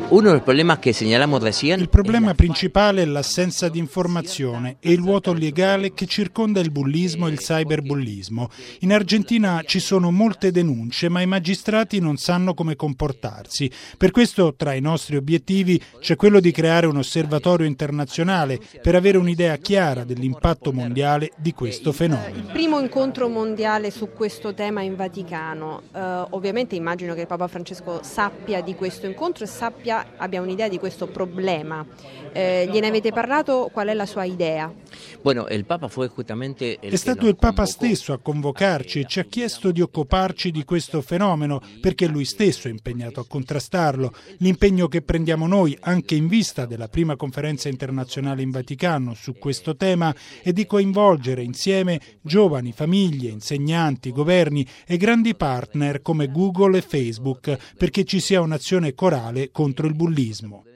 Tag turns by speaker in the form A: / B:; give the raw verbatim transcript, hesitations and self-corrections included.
A: Uno del problema che segnalamos recién.
B: Il problema principale è l'assenza di informazione e il vuoto legale che circonda il bullismo e il cyberbullismo. In Argentina ci sono molte denunce, ma i magistrati non sanno come comportarsi. Per questo, tra i nostri obiettivi, c'è quello di creare un osservatorio internazionale per avere un'idea chiara dell'impatto mondiale di questo fenomeno.
C: Il primo incontro mondiale su questo tema in Vaticano. Uh, ovviamente immagino che Papa Francesco sappia di questo incontro e sappia abbia un'idea di questo problema. Eh, gliene avete parlato? Qual è la sua idea?
A: Bueno, il Papa fu justamente
B: È stato il Papa stesso a convocarci e ci ha chiesto di occuparci di questo fenomeno perché lui stesso è impegnato a contrastarlo. L'impegno che prendiamo noi, anche in vista della prima conferenza internazionale in Vaticano su questo tema, è di coinvolgere insieme giovani, famiglie, insegnanti, governi e grandi partner come Google e Facebook perché ci sia un'azione corale contro il bullismo.